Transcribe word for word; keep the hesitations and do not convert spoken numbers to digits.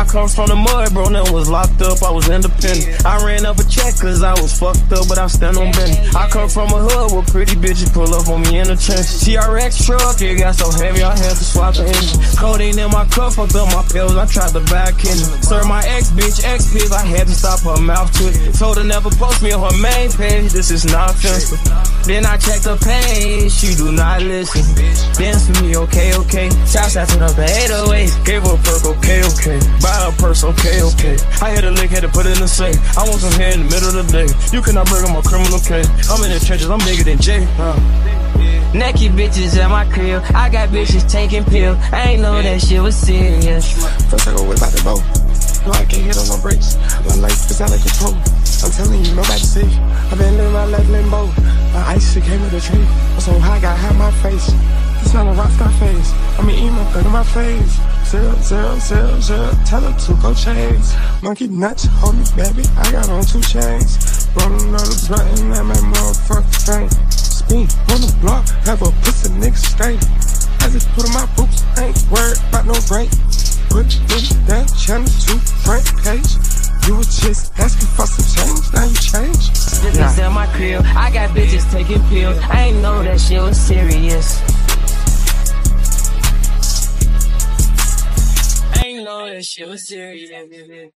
come from the mud, bro, never was locked up, I was independent. I ran up a check cause I was fucked up, but I stand on business. I come from a hood where pretty bitches pull up on me in the trenches. T R X truck, it got so heavy I had to swap the engine. Codeine in my cup, fucked up my pills, I tried to back in it. Serve my ex bitch, ex pig, I had to stop her mouth twitching. Told her never post me on her main page, this is not offensive. Then I checked her page, she do not listen. Dance with me, okay, okay. Shouts out to the eight oh eight. Gave her a perk, okay, okay. Buy a purse, okay, okay. I hit a lick, had to put it in the safe. I want some hair in the middle of the day. You cannot bring on my criminal case. I'm in the trenches, I'm bigger than Jay. Uh. Naked bitches at my crib. I got bitches taking pills. I ain't know that shit was serious. First I go whip out the bow. No, I can't hit on no brakes. My life is out of control. I'm telling you, nobody safe. I've been living my life limbo. My ice shit came with a tree. I'm so high, got half my face. It's not a rock star face. I'm an emo, look at my face. Zero, zero, zero, zero. Tell her to go change. Monkey nuts, hold me, baby. I got on two chains. Rolling on the button, that my motherfucking thing. Spin on the block, have a pussy nigga straight. I just put on my boots, I ain't worried about no break. Put it down, channel two, front page. You was just asking for some change, now you change. Bitches at my crib, I got bitches taking pills. I ain't know that shit was serious. I ain't know that shit was serious.